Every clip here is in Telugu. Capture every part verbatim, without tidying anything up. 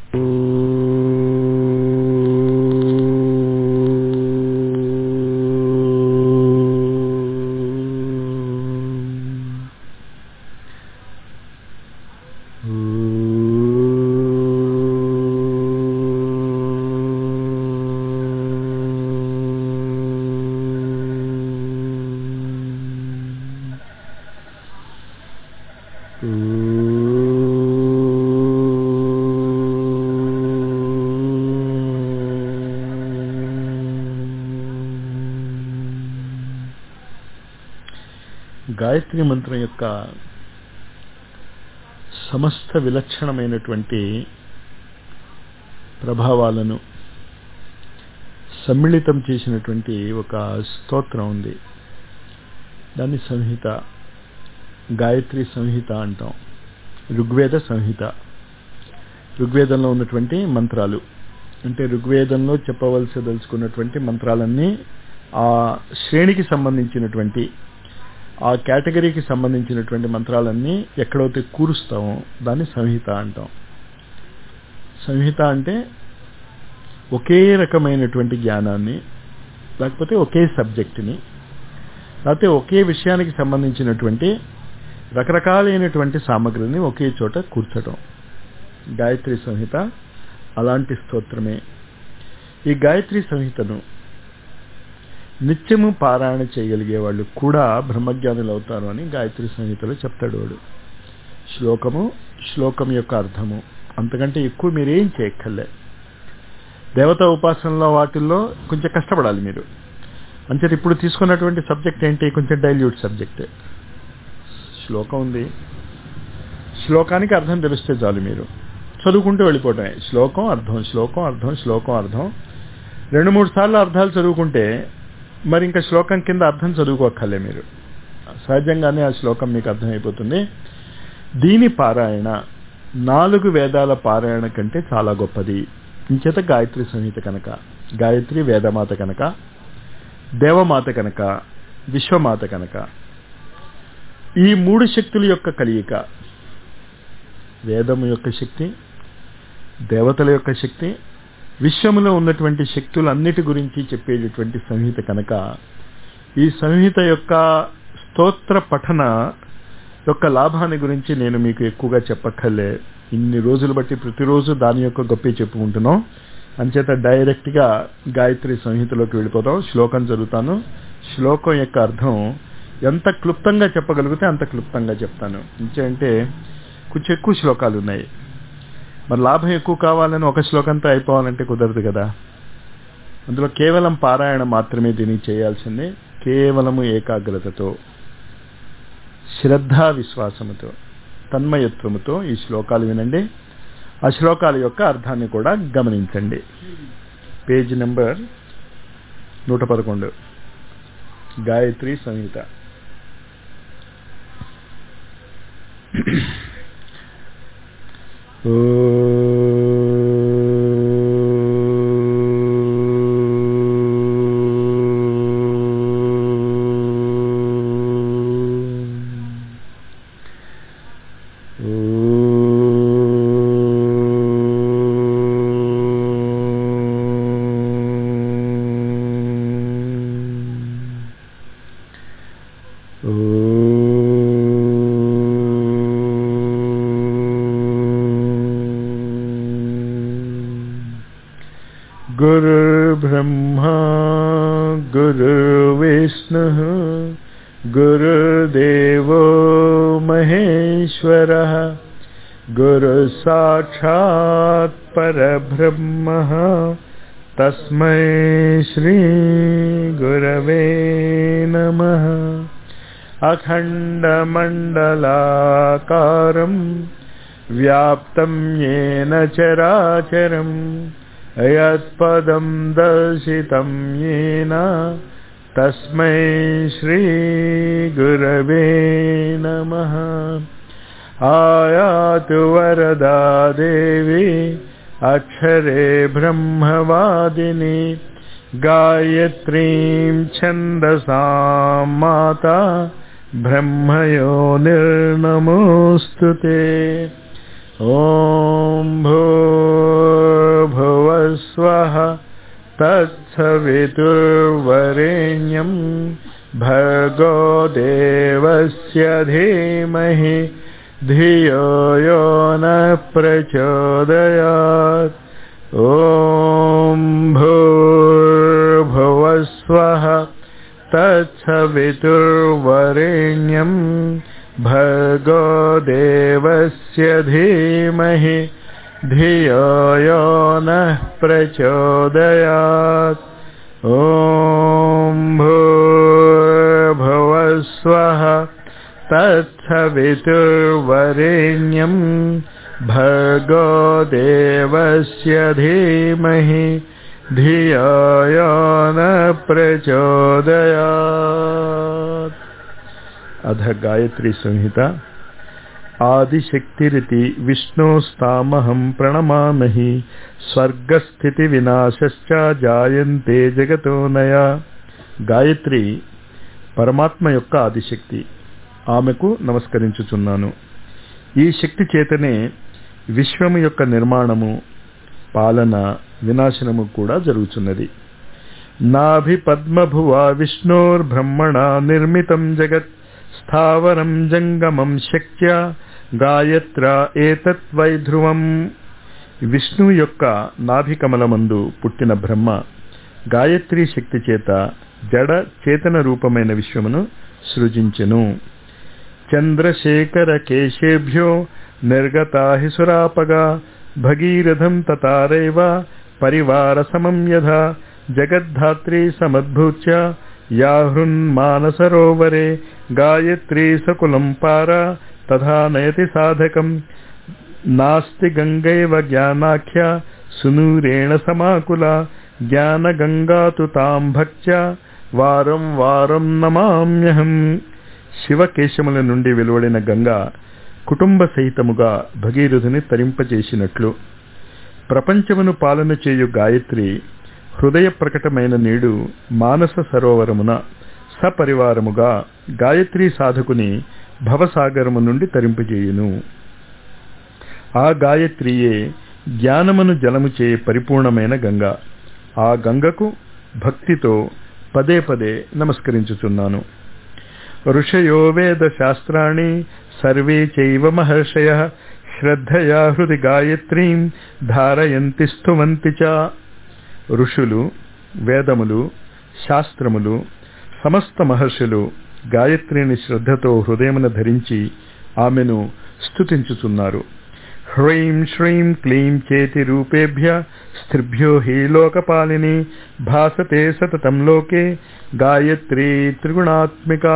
గాయత్రి మంత్రం యొక్క సమస్త విలక్షణమైనటువంటి ప్రభావాలను సమ్మిళితం చేసినటువంటి ఒక స్తోత్రం ఉంది. దాన్ని సంహిత, గాయత్రి సంహిత అంటాం. ఋగ్వేద సంహిత, ఋగ్వేదంలో ఉన్నటువంటి మంత్రాలు, అంటే ఋగ్వేదంలో చెప్పవలసి దలుచుకున్నటువంటి మంత్రాలన్నీ ఆ శ్రేణికి సంబంధించినటువంటి, ఆ కేటగిరీకి సంబంధించినటువంటి మంత్రాలన్నీ ఎక్కడైతే కూరుస్తామో దాన్ని సంహిత అంటాం. సంహిత అంటే ఒకే రకమైనటువంటి జ్ఞానాన్ని, లేకపోతే ఒకే సబ్జెక్టుని, లేకపోతే ఒకే విషయానికి సంబంధించినటువంటి రకరకాలైనటువంటి సామగ్రిని ఒకే చోట కూర్చడం. గాయత్రి సంహిత అలాంటి స్తోత్రమే. ఈ గాయత్రి సంహితను నిత్యము పారాయణ చేయగలిగే వాళ్ళు కూడా బ్రహ్మజ్ఞానులు అవుతారు అని గాయత్రి సంహితలో చెప్తాడు వాడు. శ్లోకము, శ్లోకం యొక్క అర్థము, అంతకంటే ఎక్కువ మీరేం చేయక్కర్లే. దేవతా ఉపాసనలో వాటిల్లో కొంచెం కష్టపడాలి మీరు. అంచేత ఇప్పుడు తీసుకున్నటువంటి సబ్జెక్ట్ ఏంటి? కొంచెం డైల్యూట్ సబ్జెక్ట్. శ్లోకం ఉంది, శ్లోకానికి అర్థం తెలిస్తే చాలు, మీరు చదువుకుంటూ వెళ్ళిపోవటమే. శ్లోకం అర్థం, శ్లోకం అర్థం, శ్లోకం అర్థం. రెండు మూడు సార్లు అర్థాలు చదువుకుంటే మరి ఇంకా శ్లోకం కింద అర్థం చదువుకోక్కర్లే మీరు, సహజంగానే ఆ శ్లోకం మీకు అర్థమైపోతుంది. దీని పారాయణ నాలుగు వేదాల పారాయణ కంటే చాలా గొప్పది. ఇంచేత గాయత్రి సంహిత కనుక, గాయత్రి వేదమాత కనుక, దేవమాత కనుక, విశ్వమాత కనుక, ఈ మూడు శక్తుల యొక్క కలియిక, వేదము యొక్క శక్తి, దేవతల యొక్క శక్తి, విశ్వములో ఉన్నటువంటి శక్తులన్నిటి గురించి చెప్పేటటువంటి సంహిత కనుక, ఈ సంహిత యొక్క స్తోత్ర పఠన యొక్క లాభాన్ని గురించి నేను మీకు ఎక్కువగా చెప్పక్కర్లే. ఇన్ని రోజులు బట్టి ప్రతిరోజు దాని యొక్క గొప్పే చెప్పుకుంటున్నాం. అంచేత డైరెక్ట్గా గాయత్రి సంహితలోకి వెళ్ళిపోతాం. శ్లోకం చదువుతాను. శ్లోకం యొక్క అర్థం ఎంత క్లుప్తంగా చెప్పగలిగితే అంత క్లుప్తంగా చెప్తాను. అంటే కొంచెం ఎక్కువ శ్లోకాలు ఉన్నాయి, మరి లాభం ఎక్కువ కావాలని ఒక శ్లోకంతో అయిపోవాలంటే కుదరదు కదా. అందులో కేవలం పారాయణ మాత్రమే దీనికి చేయాల్సిందే. కేవలము ఏకాగ్రతతో, శ్రద్ధా విశ్వాసముతో, తన్మయత్వముతో ఈ శ్లోకాలు వినండి. ఆ శ్లోకాల యొక్క అర్థాన్ని కూడా గమనించండి. పేజ్ నెంబర్ నూట పదకొండు, గాయత్రి సంహిత. ఓ गुरुर्ब्रह्मा गुरुर्विष्णुः गुरुर्देवो महेश्वरः गुरुसाक्षात् परब्रह्मः तस्मै श्री गुरवे नमः। अखण्डमण्डलाकारं व्याप्तं येन चराचरं यत्पदं दर्शितं येन तस्मै श्री गुरवे नमः। आयातु वरदा देवी अक्षरे ब्रह्मवादिनी गायत्रीं छन्दसां माता ब्रह्मयोनिर्नमोऽस्तु ते। ॐ भूर्भुवः తత్సవితుర్వరేణ్యం భర్గో దేవస్య ధీమహి ధియో యో నః ప్రచోదయాత్. ఓం భూర్భువస్వః తత్సవితుర్వరేణ్యం భర్గో దేవస్య ధీమహి ధియో యో నః ప్రచోదయాత్. ఓం భూర్భువస్వః తత్సవితుర్వరేణ్యం భర్గో దేవస్య ధీమహి ధియో యో నః ప్రచోదయాత్. అథ గాయత్రీ సంహిత. ఆదిశక్తిరితి విష్ణోస్తామహం ప్రణమామహి స్వర్గస్థితి వినాశశ్చ జాయంతే జగతోనయ. గాయత్రి పరమాత్మ యొక్క ఆదిశక్తి, ఆమెకు నమస్కరించుచున్నాను. ఈ శక్తి చేతనే విశ్వము యొక్క నిర్మాణము, పాలన, వినాశనము కూడా జరుగుతున్నది. నాభి పద్మభువా విష్ణోర్బ్రహ్మణ నిర్మితం జగత్ స్థావరం జంగమం శక్త్య గాయత్ర ఏతత్ వై ధ్రువం. విష్ణువు యొక్క నాభికమలమందు పుట్టిన బ్రహ్మ గాయత్రీ శక్తి చేత జడ చేతన రూపమైన విశ్వమును సృజించెను. చంద్రశేఖర కేశేభ్యో నిర్గతా హి సురాపగా భగీరథం తతారైవ పరివార సమం యథా జగద్ధాత్రీ సమద్భూత్య యాహృన్మానసరోవరే గాయత్రీ సకులం పార తథా నయతి సాధకం. నాస్తి గంగైవ జ్ఞానాఖ్య సునూరేణ సమాకుల జ్ఞానగంగాతు తాం భక్త్య వారం వారం నమామ్యహం. శివకేశముల నుండి వెలువడిన గంగా కుటుంబ సహితముగా భగీరథుని తరింపచేసినట్లు ప్రపంచమును పాలన చేయు గాయత్రి హృదయ ప్రకటమైన నేడు మానస సరోవరమున సపరివారముగా గాయత్రీ సాధకుని భవసాగరము నుండి తరింపజేయును. ఆ గాయత్రియే జ్ఞానమును జలము చే పరిపూర్ణమైన గంగ. ఆ గంగకు భక్తితో పదే పదే నమస్కరించుచున్నాను. ఋషయో వేద శాస్త్రాణి సర్వే చైవ మహర్షయః శ్రద్ధయా హృది గాయత్రీం ధారయంతి స్తువంతి చ. ఋషులు, వేదములు, శాస్త్రములు, సమస్త మహర్షులు గాయత్రిని శ్రద్ధతో హృదయమున ధరించి ఆమెను స్తుతించుచున్నారు. హ్రీం శ్రీం క్లీం చేతి రూపేభ్య స్త్రిభ్యో హి లోకపాలిని భాసతే సతతం లోకే గాయత్రీ త్రిగుణాత్మికా.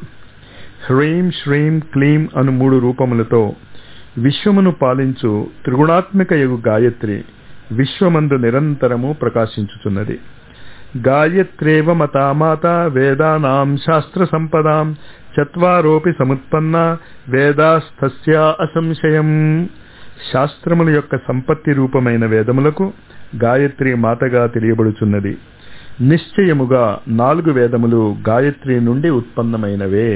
హ్రీం శ్రీం క్లీం అను మూడు రూపములతో విశ్వమును పాలించు త్రిగుణాత్మిక యగు గాయత్రి విశ్వమందు నిరంతరము ప్రకాశించుచున్నది. గాయత్రేవ మతామాత వేదానాం శాస్త్ర సంపదాం చత్వారోపి సముత్పన్న వేదాస్తస్యా అసంశయం. శాస్త్రముల యొక్క సంపత్తి రూపమైన వేదములకు గాయత్రి మాతగా తెలియబడుచున్నది. నిశ్చయముగా నాలుగు వేదములు గాయత్రి నుండి ఉత్పన్నమైనవే.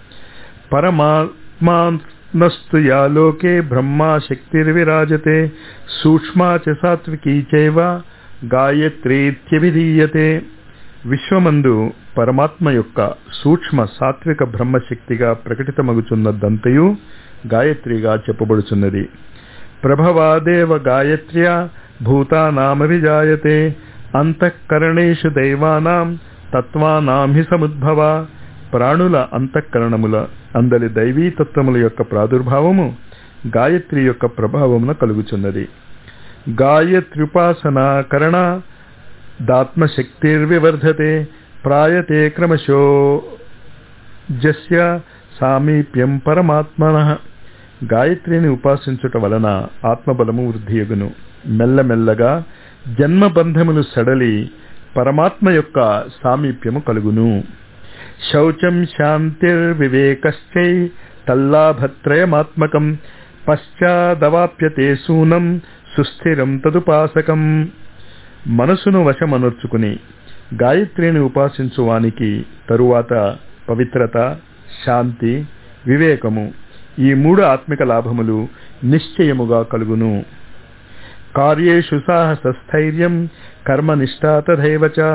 పరమాత్మానస్తు యా లోకే బ్రహ్మా శక్తిర్విరాజతే సూక్ష్మా చ సాత్వికీ చైవ గాయత్రీత్యభిధీయతే. విశ్వమందు పరమాత్మ యొక్క సూక్ష్మ సాత్విక బ్రహ్మశక్తిగా ప్రకటితమగుచున్నదంతయు గాయత్రిగా చెప్పబడుచున్నది. ప్రభవాదేవ గాయత్ర్యా భూతానామభిజాయతే అంతఃకరణేషు దైవానాం తత్వానాం హి సముద్భవ. ప్రాణుల అంతఃకరణముల అందలి దైవీ తత్వముల యొక్క ప్రాదుర్భావము గాయత్రి యొక్క ప్రభావమున కలుగుచున్నది. గాయత్ర్యుపాసనా కరణ దాత్మశక్తిర్వివర్ధతే ప్రాయతే క్రమశో జస్య సామీప్యం పరమాత్మనః. గాయత్రిని ఉపాసించుట వలన ఆత్మబలము వృద్ధియగును. మెల్లమెల్లగా జన్మబంధములు సడలి పరమాత్మ యొక్క సామీప్యము కలుగును. శౌచం శాంతిర్వివేకశ్చై తల్లాభత్రయమాత్మకం పశ్చాదవాప్యతే సూనం సుస్థిరం తదుపాసకం. మనసును వశమనర్చుకుని గాయత్రిని ఉపాసించువానికి తరువాత పవిత్రత, శాంతి, వివేకము ఈ మూడు ఆత్మిక లాభములు నిశ్చయముగా కలుగును. కార్యేషు సాహస స్థైర్యం కర్మనిష్టా తథైవ చ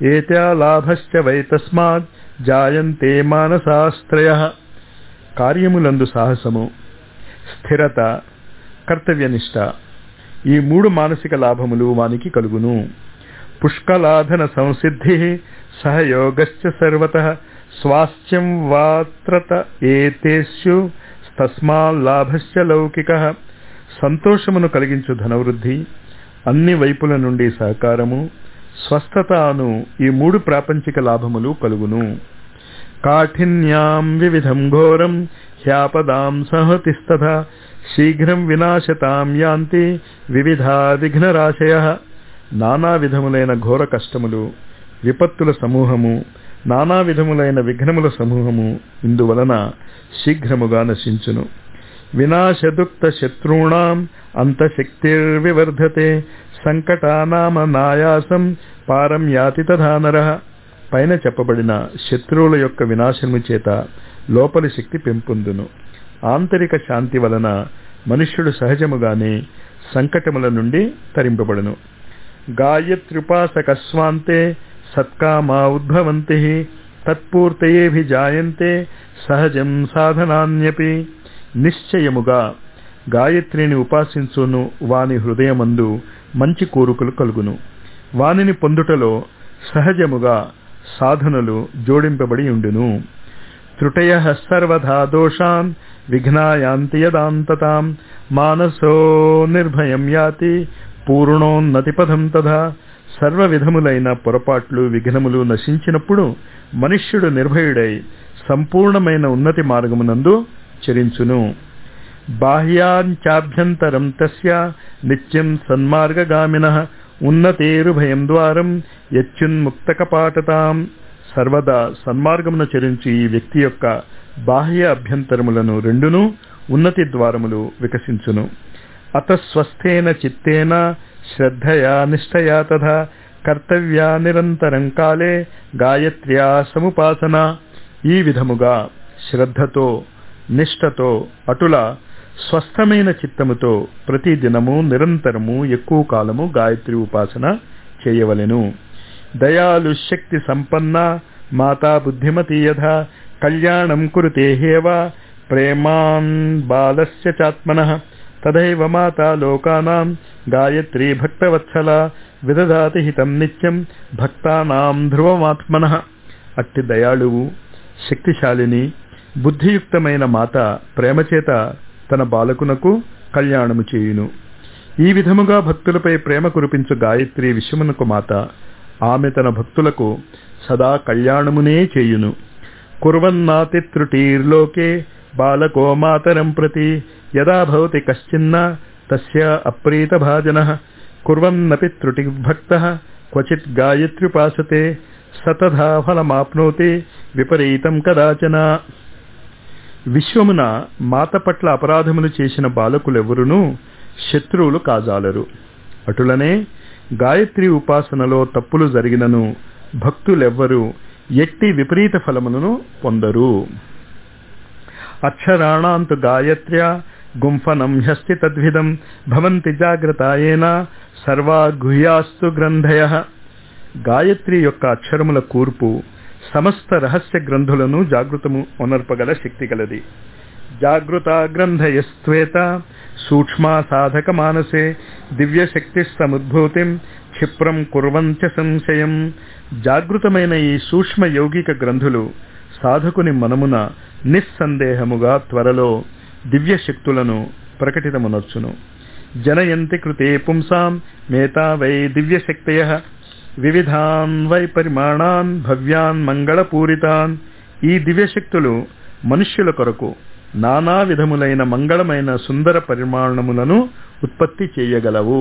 ఏత్యా లాభశ్చ వై తస్మాత్ జాయంతే మానసాశ్రయః. కార్యములందు సాహసము, స్థిరత, కర్తవ్యనిష్ట, ఈ మూడు మానసిక లాభములు వానికి కలుగును. పుష్కలాధన సంసిద్ధి సహయోగశ్చ సర్వతః స్వాస్థ్యం వాత్రత ఏతేషు తస్మాల్లాభశ్చ లౌకికః. సంతోషమును కలిగించు ధనవృద్ధి, అన్ని వైపుల నుండి సహకారము, స్వస్థత అను ఈ మూడు ప్రాపంచిక లాభములు కలుగును. కాఠిన్యాం వివిధం ఘోరం హ్యాపదాం సహతిస్తథా శీఘ్రం వినాశతాం యాంతి వివిధా విఘ్నరాశయః. నానా విధములైన ఘోర కష్టములు, విపత్తుల సమూహము, నానా విధములైన విఘ్నముల సమూహము ఇందువలన శీఘ్రముగా నశించును. వినాశదుక్త శత్రూణాం అంతశక్తిర్వివర్ధతే సంకటానామ నాయాసం పారం యాతి తథా నరః. పైన చెప్పబడిన శత్రువుల యొక్క వినాశనము చేత లోపలి శక్తి పెంపొందును. ఆంతరిక శాంతి వలన మనుష్యుడు సహజముగానే సంకటముల నుండి తరింపబడును. గాయత్ర్యుపాసకస్వాంతే సత్కామా ఉద్భవంతి తత్పూర్తయేభిజాయంతే సహజం సాధనాన్యపి. నిశ్చయముగా గాయత్రిని ఉపాసించును వాని హృదయమందు మంచి కోరికలు కలుగును. వానిని పొందుటలో సహజముగా సాధనలు జోడింపబడి ఉండును. త్రుటయః సర్వధా దోషాన్ విఘ్నాయాంతి యదాంతతాం మానసో నిర్భయం యాతి పూర్ణోన్నతిపథం తథా. సర్వ విధములైన పొరపాట్లు విఘ్నములు నశించినప్పుడు మనుష్యుడు నిర్భయుడై సంపూర్ణమైన ఉన్నతి మార్గమునందు చరించును. బాహ్యాంచాభ్యంతరం తస్య నిత్యం సన్మార్గగామినః ఉన్నతేరుభయం ద్వారం యచ్చున్ముక్తకపాటతాం. సర్వదా సన్మార్గమును చరించి ఈ వ్యక్తి యొక్క బాహ్య అభ్యంతరములను రెండును ఉన్నతి ద్వారములు వికసించును. అతస్వస్థేన చిత్తేన శ్రద్ధయా నిష్ఠయా తథా కర్తవ్యా నిరంతరం కాలే గాయత్ర్యా సముపాసన. ఈ విధముగా శ్రద్ధతో నిష్ఠతో అటుల స్వస్థమైన చిత్తముతో ప్రతి దినము నిరంతరము ఎక్కువ కాలము గాయత్రి ఉపాసన చేయవలెను. దయాలు శక్తి సంపన్న మాతా బుద్ధిమతి యథా కళ్యాణం కురుతే హేవ ప్రేమాన్ బాలస్య చాత్మనః తదైవ మాతా లోకానాం గాయత్రీ భక్తవత్సల విదదాతి హితం నిత్యం భక్తానాం ధ్రువమాత్మనః. అట్టి దయాళువు శక్తిశాలిని బుద్ధియుక్తమైన మాత ప్రేమచేత తన బాలకునకు కళ్యాణము చేయును. ఈ విధముగా భక్తులపై ప్రేమ కురిపించు గాయత్రి విశ్వమునకు మాత. ఆమె తన భక్తులకు సదా కళ్యాణమునే చేయును. కుర్వన్నాతి త్రుటిర్లోకే బాలకో మాతరం ప్రతి యదా భవతి కశ్చిన్న తస్య అప్రీత భాజనః కుర్వన్నపి త్రుటి భక్తః క్వచిత్ గాయత్ర్యుపాసతే సతథా ఫలమాప్నోతి విపరీతం కదాచన. విశ్వమున మాత పట్ల అపరాధములు చేసిన బాలకులెవరునూ శత్రువులు కాజాలరు. అటులనే గాయత్రి ఉపాసనలో తప్పులు జరిగినను భక్తులెవ్వరూ ఎట్టి విపరీత ఫలములను పొందరు. అక్షరాణాంతు గాయత్ర్యా గుంఫనం హ్యస్తి తద్విధం భవంతి జాగ్రతాయేన సర్వా గుహ్యాస్తు గ్రంథయః. గాయత్రి యొక్క అక్షరముల కూర్పు సమస్త రహస్య గ్రంథులను జాగృతము ఒనర్పగల శక్తి గలది. జాగృత గ్రంథయస్త్వేత సూక్ష్మా సాధక మానసే దివ్యశక్తి సముద్భూతిం క్షిప్రం కుర్వంచ సంశయం. జాగృతమైన ఈ సూక్ష్మ యౌగిక గ్రంథులు సాధకుని మనమున నిస్సందేహముగా త్వరలో దివ్య శక్తులను ప్రకటితమునర్చును. జనయంతి కృతే పుంసాం మేతా వై దివ్యశక్తయః వివిధాన్ వై పరిమాణాన్ భవ్యాన్ మంగళపూరితాన్. ఈ దివ్యశక్తులు మనుష్యుల కొరకు నానా విధములైన మంగళమైన సుందర పరిమాణములను ఉత్పత్తి చేయగలవు.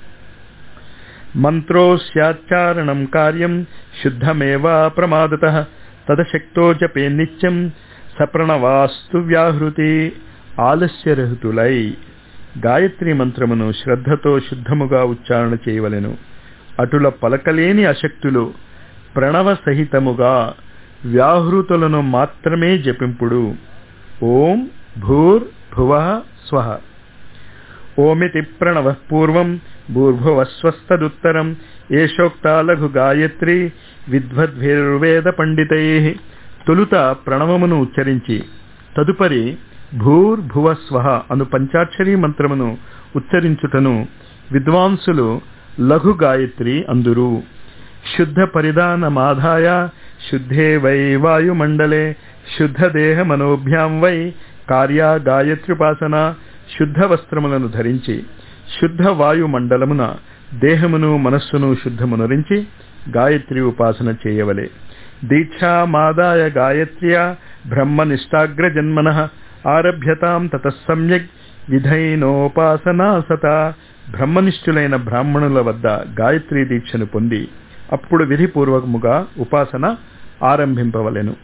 మంత్రోస్యాచారణం కార్యం శుద్ధమేవా ప్రమాదతః తదశక్తో జపే నిత్యం సప్రణవాస్తు వ్యాహృతి. ఆలస్యరహితులై గాయత్రి మంత్రమును శ్రద్ధతో శుద్ధముగా ఉచ్చారణ చేయవలెను. అటుల పలకలేని అశక్తులు ప్రణవ సహితముగా వ్యాహృతులను మాత్రమే జపింపుడు. ఓం భూర్ భువః స్వః. ఓమితి ప్రణవ పూర్వం భూర్భువస్వస్తదుత్తరం ఏషోక్తా లఘు గాయత్రి విద్వద్భిర్వేద పండితై. తొలుత ప్రణవమును ఉచ్చరించి తదుపరి భూర్భువస్వః అను పంచాక్షరీ మంత్రమును ఉచ్చరించుటను విద్వాంసులు లఘు గాయత్రి అందురు. శుద్ధ పరిధానమాధాయ శుద్ధే వై వాయుమండలే శుద్ధ దేహ మనోభ్యాం వై కార్యా గాయత్ర్యుపాసన. శుద్ధ వస్త్రములను ధరించి శుద్ధ వాయుమండలమున దేహమును మనస్సును శుద్ధమునరించి గాయత్రి ఉపాసన చేయవలే. దీక్షామాదాయ గాయత్ర్యా బ్రహ్మనిష్టాగ్రజన్మనః ఆరభ్యతాం తతః సమ్యక్ విధైనోపాసనా సత. బ్రహ్మనిష్ఠులైన బ్రాహ్మణుల వద్ద గాయత్రీ దీక్షను పొంది అప్పుడు విధిపూర్వకముగా ఉపాసన ఆరంభింపవలెను.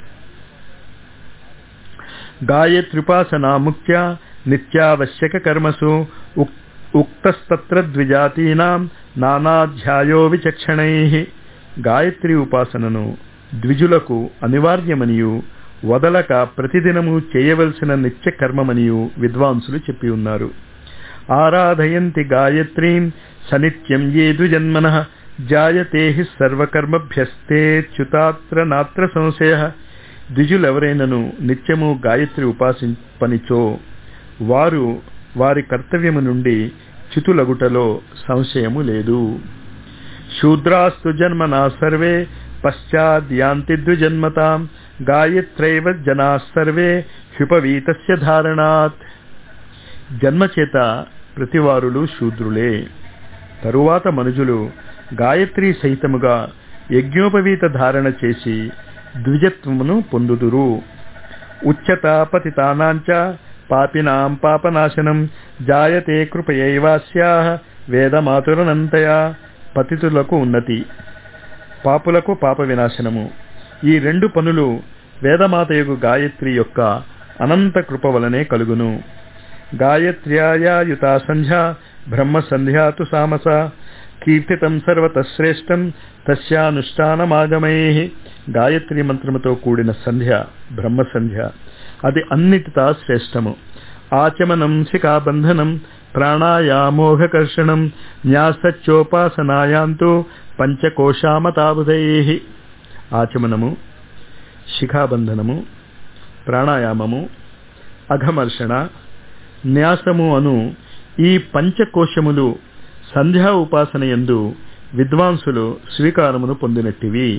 గాయత్ర్యుపాసనా ముఖ్య నిత్యావశ్యక కర్మసు ఉక్తస్తత్ర ద్విజాతీనాం నానాధ్యాయో విచక్షణైః. గాయత్రి ఉపాసనను ద్విజులకు అనివార్యమనియు వదలక ప్రతిదినము చేయవలసిన నిత్య కర్మమనియు విద్వాంసులు చెప్పి ఉన్నారు. ఆరాధయంతి గాయత్రీం సనిత్యం ఏ ద్విజన్మనః జాయతే హి సర్వకర్మభ్యస్తే చ్యుతాత్ర నాత్ర సంశయః. ద్విజులెవరైనను నిత్యము గాయత్రి ఉపాసింపనిచో వారు వారి కర్తవ్యము నుండి చ్యుతులగుటలో సంశయము లేదు. శూద్రాస్తు జన్మనా సర్వే పశ్చాద్యాంతి ద్విజన్మతాం గాయత్రైవ జనా సర్వే హ్యుపవీతస్య ధారణాత్. జన్మచేత ప్రతివారులు శూద్రులే. తరువాత మనుజులు గాయత్రీ సహితముగా యజ్ఞోపవీత ధారణ చేసి ద్విజత్వమును పొందుదురు. ఉచ్యత పతితానాంచ పాపినాం పాపనాశనం జాయతే కృపయైవాస్యాః వేదమాతురనంతయా. పతితులకు ఉన్నతి, పాపులకు పాప వినాశనము, ఈ రెండు పనులు వేదమాతయగు గాయత్రి యొక్క అనంత కృప వలనే కలుగును. గాయత్ర్యాయుతా సంధ్యా బ్రహ్మ సంధ్యాతు సామస కీర్తితం సర్వత శ్రేష్టం తస్యానుష్ఠానమాగమైః. గాయత్రి మంత్రముతో కూడిన సంధ్య బ్రహ్మ సంధ్య, అది అన్నిటితా శ్రేష్టము. ఆచమనం శిఖాబంధనం ప్రాణాయామోఘకర్షణం న్యాసచ్చోపాసనాయాంతు పంచకోశామతాబుధైః. ఆచమనము, శిఖాబంధనము, ప్రాణాయామము, అఘమర్షణ, న్యాసము అను ఈ పంచకోశములు సంధ్యా ఉపాసన యందు విద్వాంసులు స్వీకారమును పొందినట్టివి.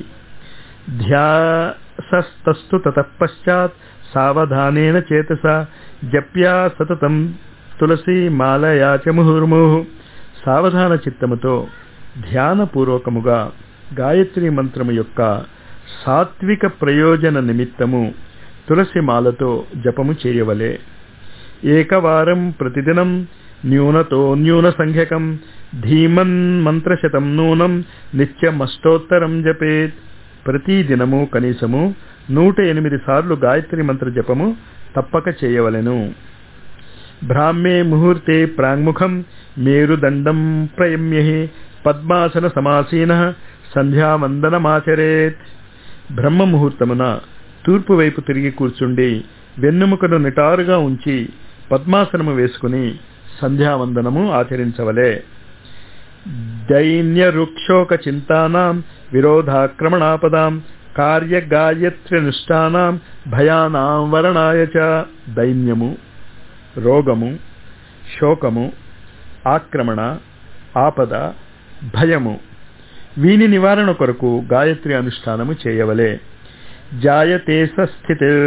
ధ్యాసస్తస్తు తతఃపశ్చాత్ సావధానేన చేతస జప్యా సతతం తులసి మాలయా చ ముహుర్ముహు. సావధాన చిత్తముతో ధ్యానపూర్వకముగా గాయత్రి మంత్రము యొక్క సాత్విక ప్రయోజన నిమిత్తము తులసి మాలతో జపము చేయవలే. ఏకవారం ప్రతిదినం న్యూనతో న్యూన సంఖ్యకం ధీమన్ మంత్రశతం నూనం నిత్యమష్టోత్తరం జపేత్. ప్రతిదినము కనీసము నూట ఎనిమిది సార్లు గాయత్రి మంత్ర జపము తప్పక చేయవలెను. బ్రాహ్మే ముహూర్తే ప్రాంగ్ముఖం మేరుదండం ప్రయమ్యహి పద్మాసన సమాసీనః సంధ్యావందనమాచరేత్. బ్రహ్మ ముహూర్తమున తూర్పు వైపు తిరిగి కూర్చుండి వెన్నుముకను నిటారుగా ఉంచి పద్మాసనము వేసుకుని సంధ్యావందనము ఆచరించవలే. దైన్య రుక్షోక చింతానాం విరోధాక్రమణాపదాం కార్యగాయత్ర్యనుష్ఠానాం భయానాం వరణాయ చ. దైన్యము, రోగము, శోకము, ఆక్రమణ, ఆపద, భయము, వీని నివారణ కొరకు గాయత్రి అనుష్ఠానము చేయవలే. జాయతే సస్థితిర్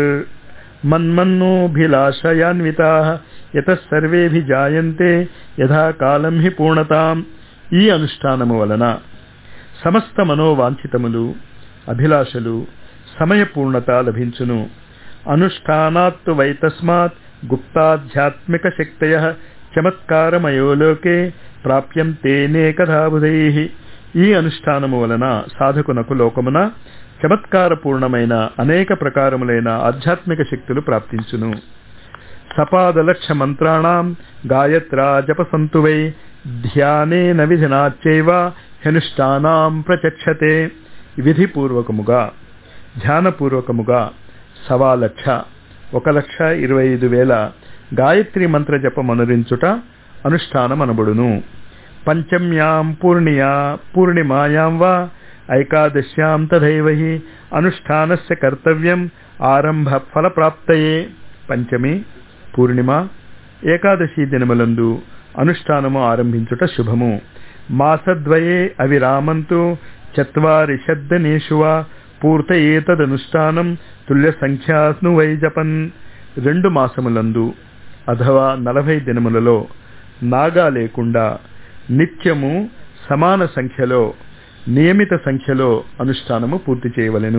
మన్మన్నోభిలాషయాన్వితాః యతః సర్వేభిజాయంతే యథా కాలం హి పూర్ణతాం. ఈ అనుష్ఠానము వలన సమస్త మనోవాంఛితములు, అభిలాషలు సమయపూర్ణత లభించును. అనుష్ఠానాత్తు వైతస్మాత్ గుప్తాధ్యాత్మిక శక్తయః చమత్కారమయో లోకే ప్రాప్యంతే నేకధాబుధైః. ఈ అనుష్ఠానము వలన సాధకునకు లోకమున చమత్కారపూర్ణమైన అనేక ప్రకారములైన ఆధ్యాత్మిక శక్తులు ప్రాప్తించును. సపాదలక్ష మంత్రాణం గాయత్రా జపసంతు వై ధ్యానేన విధినాచ్చైవ హ్యనుష్ఠానాం ప్రచక్షతే. విధిపూర్వకముగా ధ్యానపూర్వకముగా సవా లక్ష ఒక లక్ష ఇరవై ఐదు వేల గాయత్రి మంత్ర జపమనురించుట అనుష్ఠానమనబడును. పంచమ్యాం పూర్ణియా పూర్ణిమాయాం వా ఐకాదశ్యాం తథైవ హి అనుష్ఠానస్య కర్తవ్యం ఆరంభ ఫలప్రాప్తయే. పంచమి, పూర్ణిమ, ఏకాదశి దినములందు అనుష్ఠానము ఆరంభించుట శుభము. మాసద్వయే అవిరామంతు చత్వారి షద్దినేషు వా పూర్తయేతదనుష్ఠానం తుల్య సంఖ్యాస్ను వై జపన్. రెండు మాసములందు అథవా నలభై దినములలో నాగా లేకుండా నిత్యము సమాన సంఖ్యలో నియమిత సంఖ్యలో అనుష్ఠానము పూర్తి చేయవలెను.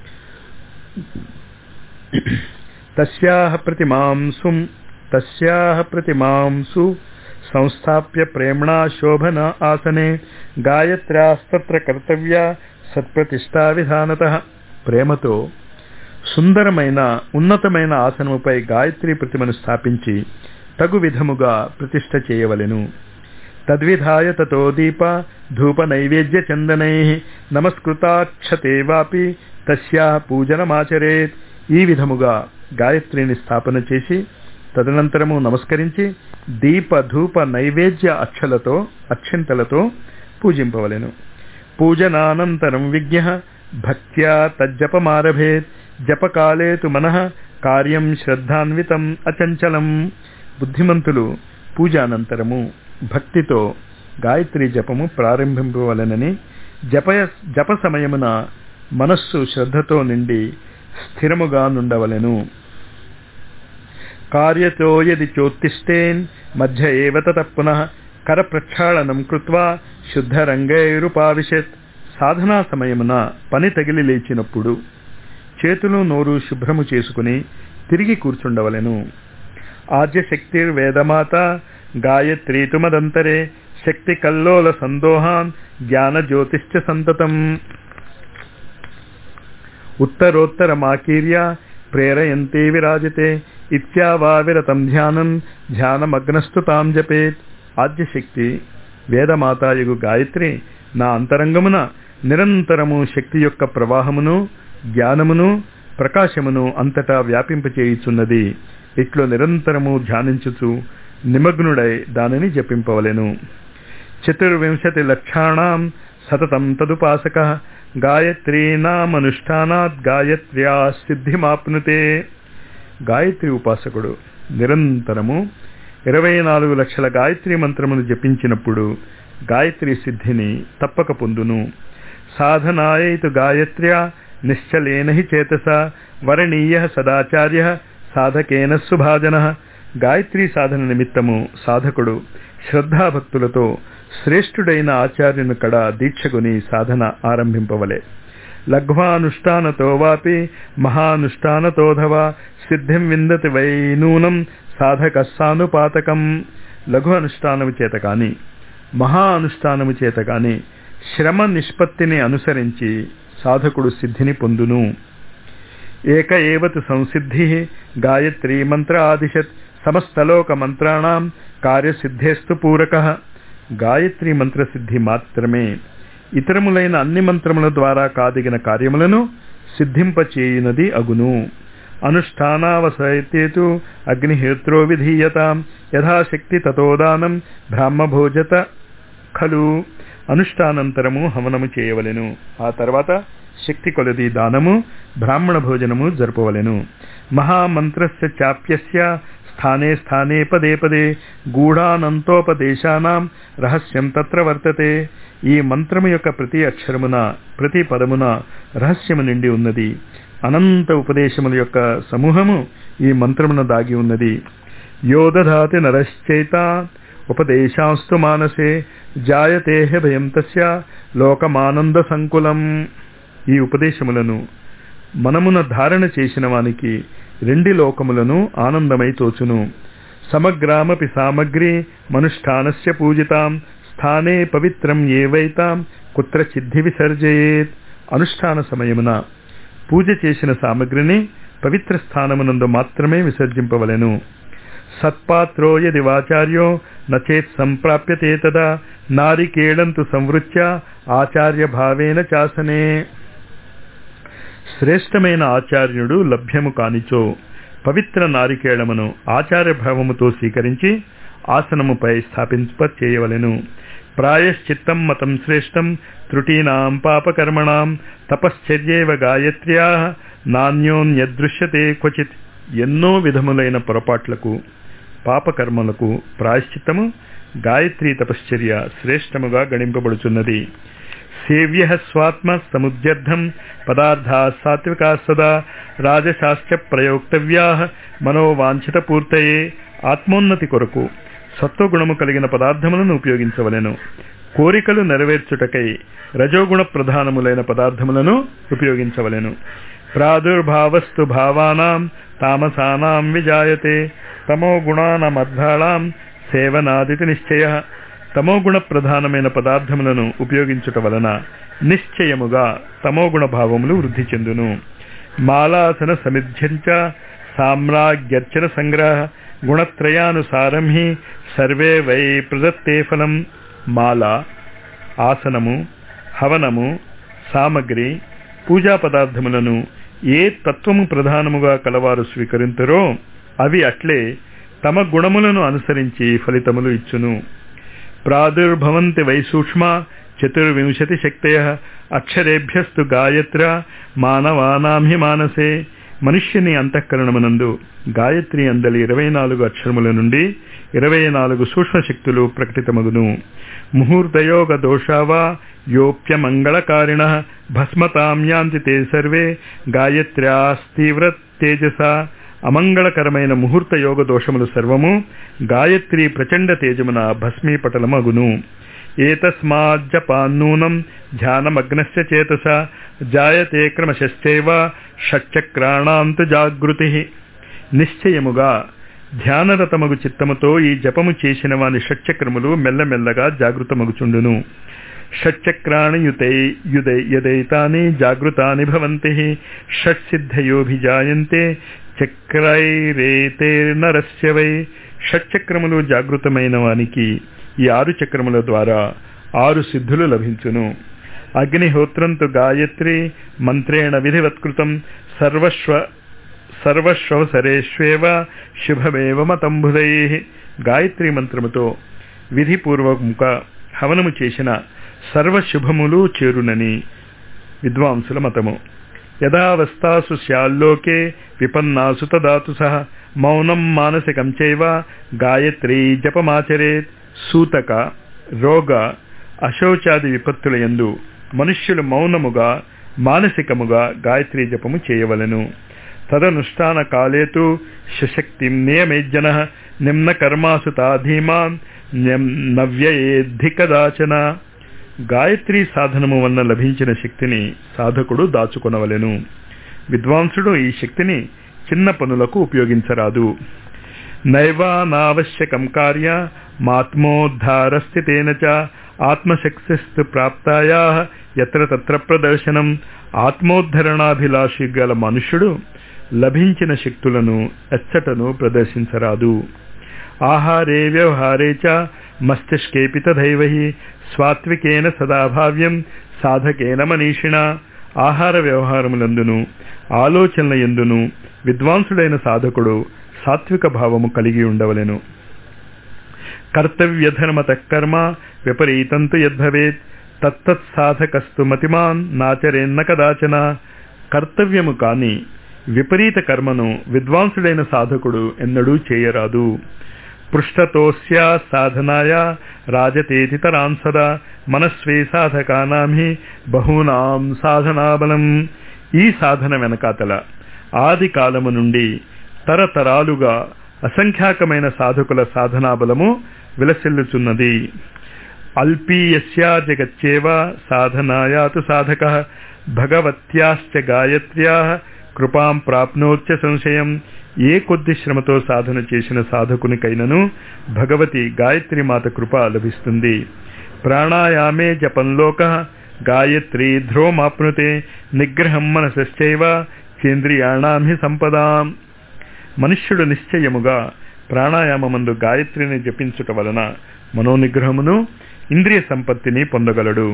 తస్యాహ ప్రతిమాంసుం తస్యాహ ప్రతిమాంసు సంస్థాప్య ప్రేమ్ణా శోభన ఆసనే గాయత్ర్యాస్తత్ర కర్తవ్య సత్ప్రతిష్టా విధానతః. ప్రేమతో సుందరమైన ఉన్నతమైన ఆసనముపై గాయత్రి ప్రతిమను స్థాపించి తగు విధముగా ప్రతిష్ఠ చేయవలెను. తద్విధాయ తతో దీప ధూప నైవేద్య చందనైః నమస్కృతాక్షతే వాపి తస్యా పూజనమాచరేత్. ఈ విధముగా గాయత్రిని స్థాపన చేసి తదనంతరము నమస్కరించి దీప ధూప నైవేద్య అక్షలతో అక్షింతలతో పూజింపవలెను. పూజనానంతరం విజ్ఞః భక్త్యా తజ్జపమారభేత్. జపకాలే తు మనః కార్యం శ్రద్ధాన్వితం అచంచలం. బుద్ధిమంతులు పూజానంతరము భక్తితో గాయత్రి జపము ప్రారంభింపవలెనని, జప జప సమయమున మనస్సు శ్రద్ధతో నిండి స్థిరముగా నుండవలెను. కార్యతో యది చోత్తిష్టేన్ మధ్య ఏవ తతః పునః కర ప్రక్షాళనం కృత్వా శుద్ధరంగైరుపావిశత్. సాధనా సమయమున పని తగిలి లేచినప్పుడు చేతులు నోరు శుభ్రము చేసుకుని తిరిగి కూర్చుండవలెను. ఆద్యశక్తిర్ వేదమాత గాయత్రీతు మదంతరే శక్తి కల్లోల సందోహాన్ జ్ఞాన జ్యోతిశ్చ సంతతం. ఉత్తరోత్తరమాకీర్య ప్రేరయంతే విరాజతే ఇత్యావావిరతం ధ్యానం ధ్యానమగ్నస్తు తాం జపేత్. ఆద్యశక్తి వేదమాతాయగు గాయత్రి నా అంతరంగమున నిరంతరము శక్తి యొక్క ప్రవాహమును జ్ఞానమును ప్రకాశమును అంతటా వ్యాపింపచేయుచున్నది. ఇట్లు నిరంతరము ధ్యానించుచు నిమగ్నుడై దానిని జపింపవలెను. చతుర్వింశతి లక్షాణం సతతం తదుపాసక గాయత్రీనామనుష్ఠానాత్ గాయత్ర్యా సిద్ధిమాప్నుతే. గాయత్రి ఉపాసకుడు నిరంతరము ఇరవై నాలుగు లక్షల గాయత్రి మంత్రమును జపించినప్పుడు గాయత్రి సిద్ధిని తప్పక పొందును. సాధనాయైతు గాయత్ర్యా నిశ్చలేన హి చేతస వరణీయ సదాచార్య సాధకేన సుభాజన. గాయత్రి సాధన నిమిత్తము సాధకుడు శ్రద్ధాభక్తులతో శ్రేష్ఠుడైన ఆచార్యుని కడ దీక్షగుని సాధన ఆరంభింపవలే. లఘ్వానుష్ఠానతో వాపి మహానుష్ఠానతోధవా సిద్ధిం విందతి వై నూనం సాధక సానుపాతకం. లఘు అనుష్ఠానము చేత కాని మహా అనుష్ఠానము చేత కాని శ్రమ నిష్పత్తిని అనుసరించి సాధకుడు సిద్ధిని పొందును. ఏక ఏవతు సంసిద్ధి గాయత్రీ మంత్ర ఆదిశత్ సమస్తలోక మంత్రాణం కార్యసిద్ధేస్తు పూరకః. గాయత్రి మంత్రసిద్ధి మాత్రమే ఇతరములైన అన్ని మంత్రముల ద్వారా కాదిగిన కార్యములను సిద్ధింపచేయునది అగును. అనుష్ఠానావసయతేతు అగ్నిహోత్రో విధీయతాం యథాశక్తి తతోదానం బ్రాహ్మభోజత ఖలు. అనుష్ఠానంతరము హవనము చేయవలెను. ఆ తర్వాత శక్తి కొలది దానము బ్రాహ్మణ భోజనము జరపవలెను. మహామంత్రస్య చాప్యస్య స్థానే స్థానే పదే పదే గూఢానంతోపదేశానాం రహస్యం తత్ర వర్తతే. ఈ మంత్రము యొక్క ప్రతి అక్షరమున ప్రతి పదమున రహస్యము నిండి ఉన్నది. అనంత ఉపదేశముల యొక్క సమూహము ఈ మంత్రమున దాగి ఉన్నది. యోదధాతి నరశ్చైత ఉపదేశాంస్తు మానసే జాయతే భయం తస్య లోకమానంద సంకులం. ఈ ఉపదేశములను మనమున ధారణ చేసిన వానికి రెండు లోకములను ఆనందమై తోచును. సమగ్రామపి సామగ్రి మనుష్ఠానస్య పూజితాం స్థానే పవిత్రం ఏవైతాం కుత్రచిద్ధి విసర్జయేత్. అనుష్ఠాన సమయమున పూజ చేసిన సామగ్రిని పవిత్ర స్థానమునందు మాత్రమే విసర్జింపవలెను. సత్పాత్రో యది వాచార్యో నచేత్ సంప్రాప్యతే తదా నారికేళంతు సంవృత్య ఆచార్య భావేన చాసనే. శ్రేష్టమైన ఆచార్యుడు లభ్యము కానిచో పవిత్ర నారికేళమును ఆచార్య భావముతో స్వీకరించి ఆసనముపై స్థాపింప చేయవలెను. ప్రాయశ్చిత్తం మతం శ్రేష్టం త్రుటీనాం పాపకర్మణాం తపశ్చర్యేవ గాయత్ర్యా నాణ్యోన్యదృశ్యతే క్వచిత్. ఎన్నో విధములైన పొరపాట్లకు పాపకర్మలకు ప్రాయశ్చిత్తము గాయత్రీ తపశ్చర్య శ్రేష్టముగా గణింపబడుచున్నది. సేవ్య స్వాత్మ సముద్యర్థం పదార్థా సాత్వికా సదా రాజశాస్త్ర ప్రయోక్తవ్యా మనోవాంఛిత పూర్తయే. ఆత్మోన్నతి కొరకు సత్వగుణము కలిగిన పదార్థములను ఉపయోగించవలెను. కోరికలు నెరవేర్చుటకై రజోగుణ ప్రధానములైన పదార్థములను ఉపయోగించవలెను. ప్రాదుర్భావస్తు భావానాం తామసానాం విజాయతే తమో గుణానమర్ధాళాం సేవనాదితి నిశ్చయ. తమోగుణ ప్రధానమైన పదార్థములను ఉపయోగించుట వలన నిశ్చయముగా తమోగుణ భావములు వృద్ధి చెందును. మాలాసన సమిధ్యంచ సామ్రాజ్ఞర్చన సంగ్రహ గుణత్రయానుసారం హి సర్వే వై ప్రదత్తే ఫలం. మాల, ఆసనము, హవనము, సామగ్రి, పూజా పదార్థములను ఏ తత్వము ప్రధానముగా కలవారు స్వీకరింతురో అవి అట్లే తమ గుణములను అనుసరించి ఫలితములు ఇచ్చును. ప్రాదుర్భవంతి వై సూక్ష్మ చతుర్వింశతి శక్తయ అక్షరేభ్యస్తు గాయత్ర మానవానాం హి మానసే. మనుష్యుని అంతఃకరణమునందు గాయత్రి అందలి ఇరవై నాలుగు అక్షరముల నుండి ఇరవై నాలుగు సూక్ష్మ శక్తులు ప్రకటితమగును. ముహూర్తయోగ దోషావా యోప్యమంగళకారిణ భస్మతాం యాంతి తే సర్వే గాయత్ర్యాస్తీవ్ర తేజస. అమంగళకరమైన ముహూర్త యోగ దోషములు సర్వము గాయత్రి ప్రచండ తేజమున భస్మీపటలమగును. ఏతస్మాజ్జపాన్నూనం ధ్యానమగ్నస్య చేతస జాయతే క్రమశశ్చైవ షట్చక్రాణాంతు జాగృతి. నిశ్చయముగా ధ్యానరతమగు చిత్తముతో ఈ జపము చేసిన వాని షట్చక్రములు మెల్లమెల్లగా జాగృతమగుచుండును. షట్చక్రాణి యుతై యుదై యదైతాని జాగృతాని భవంతి షట్సిద్ధయోభిజాయంతే చక్రైరేతేర్నరస్య వై. షట్చక్రములు జాగృతమైన వానికి ఈ ఆరు చక్రముల ద్వారా ఆరు సిద్ధులు లభించును. అగ్నిహోత్రంతు గాయత్రి మంత్రేణ విధివత్కృతం సర్వస్వ సర్వస్వసరేష్వేవ శుభమేవ మతంబుధై. గాయత్రి మంత్రముతో విధిపూర్వముగా హవనము చేసిన సర్వశుభములు చేరునని విద్వాంసుల మతము. యథావస్థాసు స్యాల్లోకే విపన్నాసు తదాతు సహ మౌనం మానసికం చైవ గాయత్రీ జపమాచరేత్. సూతక, రోగ, అశౌచాది విపత్తుల యందు మనుష్యులు మౌనముగా మానసికముగా గాయత్రీ జపము చేయవలెను. తదనుష్ఠాన కాలేతు శశక్తిం నియమేజ్జన నిమ్న కర్మాసు తాధీమాన్ నవ్యయేద్ధి కదాచన. గాయత్రీ సాధనము వలన లభించిన శక్తిని సాధకుడు దాచుకొనవలెను. విద్వాంసుడు ఈ శక్తిని చిన్న పనులకు ఉపయోగించరాదు. నైవానావశ్యకం కార్య మాత్మోద్ధారస్థితేన చ ఆత్మశక్తిస్తు ప్రాప్తాయా యత్ర తత్ర ప్రదర్శనం. ఆత్మోద్ధరణాభిలాషి గల మనుష్యుడు లభించిన శక్తులను ఎచ్చటను ప్రదర్శించరాదు. ఆహారే వ్యవహారే చ మస్తిష్కేపి తథైవ హి స్వాత్వికేన సదాభావ్యం సాధకేన మనీషిణ. ఆహార వ్యవహారములందును ఆలోచనల యందును విద్వాంసుడైన సాధకుడు సాత్విక భావము కలిగి ఉండవలెను. కర్తవ్యధర్మత కర్మ విపరీతంతు యద్భవేత్ తత్తత్ సాధకస్తు మతిమాన్ నాచరేన్న కదాచన. కర్తవ్యము కాని విపరీత కర్మను విద్వాంసుడైన సాధకుడు ఎన్నడూ చేయరాదు. పృష్ఠతోస్య సాధనాయ రాజతేతి తరాన్ సదా మనస్వే సాధకానాం హి బహూనాం సాధనాబలం. ఈ సాధన వెనకాతల ఆది కాలము నుండి తరతరాలుగా అసంఖ్యాకమైన సాధకుల సాధనాబలము విలసిల్లుచున్నది. అల్పీయస్యా జగచ్చేవ సాధనాయాతు సాధకః భగవత్యాశ్చ గాయత్ర్యాః కృపాం ప్రాప్నోత్య సంశయం. ఏ కొద్ది శ్రమతో సాధన చేసిన సాధకునికైనను భగవతి గాయత్రి మాత కృప లభిస్తుంది. ప్రాణాయామే జపంలోకః గాయత్రీ ధ్రువమాప్నుతే నిగ్రహం మనసశ్చైవ కేంద్రియాణాం హి సంపదాం. మనుష్యుడు నిశ్చయముగా ప్రాణాయామమందు గాయత్రిని జపించుట వలన మనోనిగ్రహమును ఇంద్రియ సంపత్తిని పొందగలడు.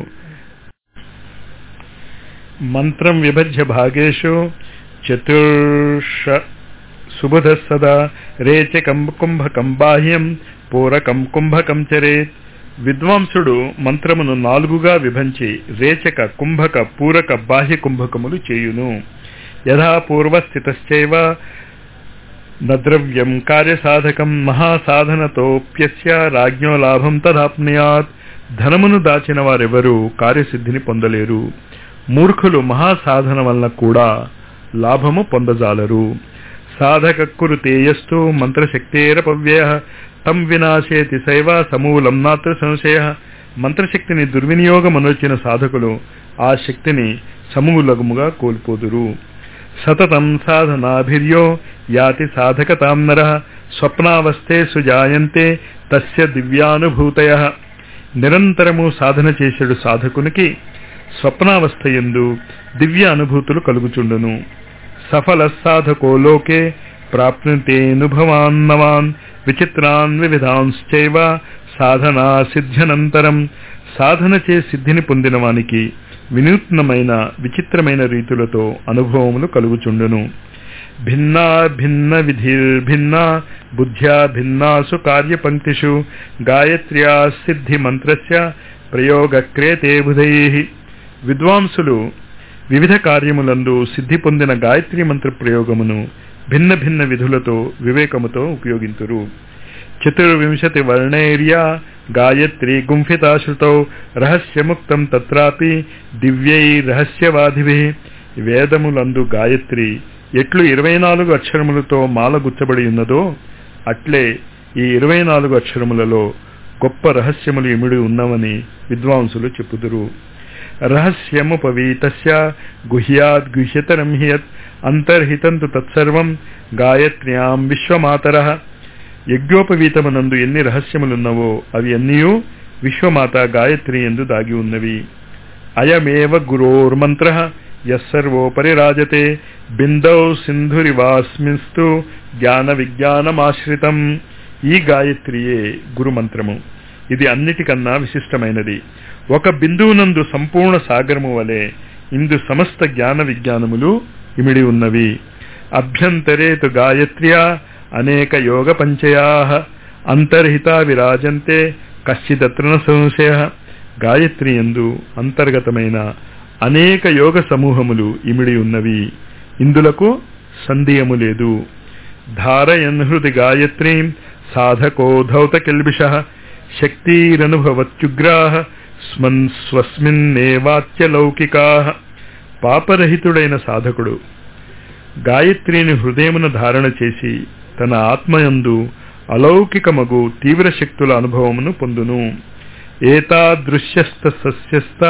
మంత్రం విభజ్య భాగేషు చతుర్ష సుబుధ సదా రేచకం కుంభకం బాహ్యం పూరకం కుంభకం చరేత్. విద్వాంసుడు మంత్రమును నాలుగుగా విభంచి రేచక కుంభక పూరక బాహ్య కుంభకములు చేయును. యథా పూర్వస్థితశ్చైవ నద్రవ్యం కార్యసాధకం మహాసాధనతోప్యస్య రాజ్ఞో లాభం తదాప్నుయాత్. ధనమును దాచిన వారెవరూ కార్యసిద్ధిని పొందలేరు. మూర్ఖులు మహాసాధన వలన కూడా లాభము పొందజాలరు. సాధక కురుతేయస్తు మంత్రశక్తేరపవ్యయ తం వినాశేతి శైవ సమూలం నాత్ర సంశయ. మంత్రశక్తిని దుర్వినియోగమనొచ్చిన సాధకులు ఆ శక్తిని సమూలముగా కోల్పోదురు. సతతం సాధనాభిర్యో యాతి సాధకతాం నరః స్వప్నావస్థే సుజాయంతే తస్య దివ్యానుభూతయః. నిరంతరము సాధన చేసేడు సాధకునికి స్వప్నావస్థయందు దివ్య అనుభూతులు కలుగుచుండును. సఫల సాధకో లోకే ప్రాప్నుతేనుభవాన్నవాన్ విచిత్రాన్ వివిధాంశ్చైవ సాధనా సిద్ధ్యనంతరం. సాధన చే సిద్ధిని పొందిన వానికి వినూత్నమైన విచిత్రమైన రీతులతో అనుభవములు కలుగుచుండును. భిన్నా భిన్న విధిర్భిన్నా బుద్ధ్యా భిన్నాసు కార్యపంక్తిషు గాయత్ర్యా సిద్ధి మంత్రస్య ప్రయోగక్రియతే బుధైః. విద్వాంసులు వివిధ కార్యములందు సిద్ధి పొందిన గాయత్రీ మంత్ర ప్రయోగమును భిన్న భిన్న విధులతో వివేకముతో ఉపయోగింతురు. చతుర్వింశతి వర్ణైర్యా గాయత్రీ గుంఫితాశ్రుతౌ రహస్యముక్తం తత్రాపి దివ్యై రహస్యవాదిభిః. వేదములందు గాయత్రి ఎట్లు ఇరవై నాలుగు అక్షరములతో మాల గుచ్చబడి ఉన్నదో అట్లే ఈ ఇరవై నాలుగు అక్షరములలో గొప్ప రహస్యములు ఇమిడి ఉన్నవని విద్వాంసులు చెప్పుదురు. రహస్యముపవీతస్య గుహ్యాద్ గుహ్యతరం హియత్ అంతర్హితంతు తత్సర్వం గాయత్ర్యాం విశ్వమాతరః. యజ్ఞోపవీతమునందు ఎన్ని రహస్యములున్నవో అవి అన్నీయూ విశ్వమాత గాయత్రి యందు దాగి ఉన్నవి. అయమేవ గురోర్మంత్రః యస్సర్వోపరి రాజతే బిందౌ సింధురివాస్మిస్తు జ్ఞాన విజ్ఞానమాశ్రితం. ఈ గాయత్రియే గురుమంత్రము. ఇది అన్నిటికన్నా విశిష్టమైనది. ఒక బిందువునందు సంపూర్ణ సాగరము వలె ఇందు సమస్త జ్ఞాన విజ్ఞానములు ఇమిడి ఉన్నవి. అభ్యంతరే తు గాయత్ర్యా అనేక యోగ పంచయాః అంతర్హితా విరాజంతే కశ్చిదత్ర న సంశయః. గాయత్రి యందు అంతర్గతమైన అనేక యోగ సమూహములు ఇమిడి ఉన్నవి. ఇందులకు సందేహము లేదు. ధారయన్ హృది గాయత్రీం సాధకో ధౌత కిల్బిషః శక్తిరనుభవత్యుగ్రాః స్మన్ స్వస్మిన్నేవాచ్యలౌకికాః. పాపరహితుడైన సాధకుడు గాయత్రిని హృదయమున ధారణ చేసి తన ఆత్మయందు అలౌకికమగు తీవ్ర శక్తుల అనుభవమును పొందును. ఏతాదృశ్యస్త సస్యస్త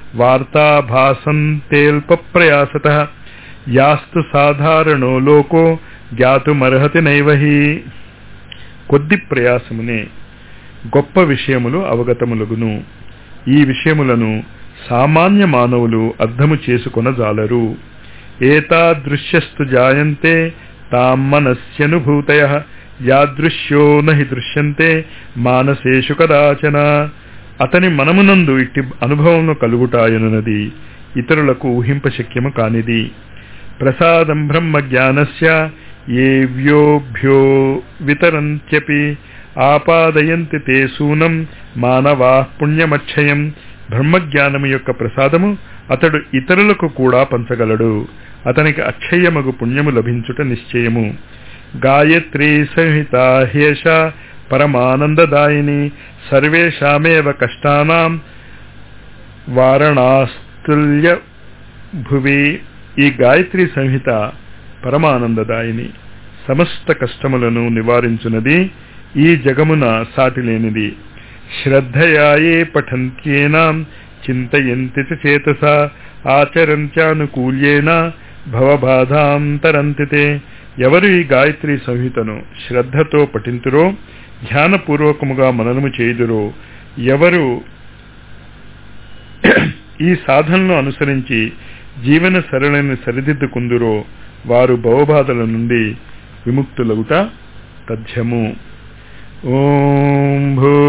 వార్తాభాసంతేల్ప ప్రయాసతః యాస్తు సాధారణో లోకో జ్ఞాతుమర్హతి నైవహి. కొద్ది ప్రయాసమునే గొప్ప విషయములు అవగతములగును. ఈ విషయములను సామాన్య మానవులు అర్థము చేసుకొనజాలరు. ఏతాదృశ్యస్తు జాయంతే తాం మనస్యనుభూతయః యాదృశ్యో నహి దృశ్యంతే మానసేషు కదాచన. అతని మనమునందు ఇట్టి అనుభవమును కలుగుటాయనున్నది ఇతరులకు ఊహింపశక్యము కానిది. ప్రసాదం బ్రహ్మ జ్ఞానస్య ఏ వ్యోభ్యో వితరంత్యపి ఆపాదయంతి తే సూనం మానవాః పుణ్యమక్షయం. బ్రహ్మజ్ఞానము యొక్క ప్రసాదము అతడు ఇతరులకు కూడా పంచగలడు. అతనికి అక్షయమగు పుణ్యము లభించుట నిశ్చయము. గాయత్రీ సంహిత హ్యేష పరమానందదాయిని సర్వేషామేవ కష్టానాం వారణాస్తుల్య భువి. ఈ గాయత్రీ సంహిత పరమానందదాయిని, సమస్త కష్టములను నివారించునది, ఈ జగమున సాటిలేనిది. శ్రద్ధయాయే పఠంత్యేనాం చింతయంతి చ చేతసా ఆచరంత్యానుకూల్యేన భవబాధాం తరంతితే. ఎవరు ఈ గాయత్రీ సంహితను శ్రద్ధతో పఠింతురో, ధ్యానపూర్వకముగా మననము చేయుదురో, ఎవరు ఈ సాధనను అనుసరించి జీవన సరళిని సరిదిద్దుకుందురో వారు భవబాధల నుండి విముక్తులగుట తథ్యము. ఓం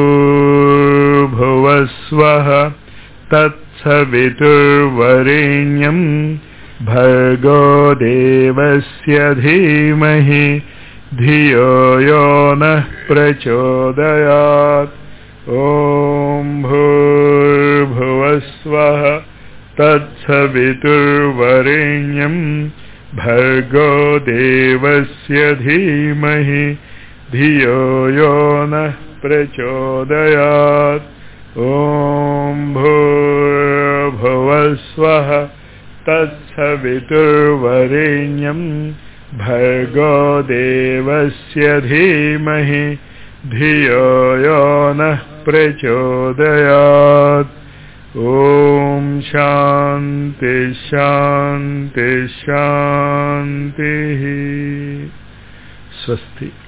భూర్భువస్వః తత్సవితుర్వరేణ్యం భర్గో దేవస్య ధీమహి ధియో యో నః ప్రచోదయాత్. ఓం భూర్భువస్వః తత్సవితుర్వరేణ్యం భర్గో దేవస్య ధీమహి ధియో యో నః ప్రచోదయాత్. ఓం భూర్భువస్వః తత్సవితుర్వరేణ్యం భర్గో దేవస్య ధీమహి ధియో యో నః ప్రచోదయాత్. ఓం శాంతి శాంతి శాంతి. స్వస్తి.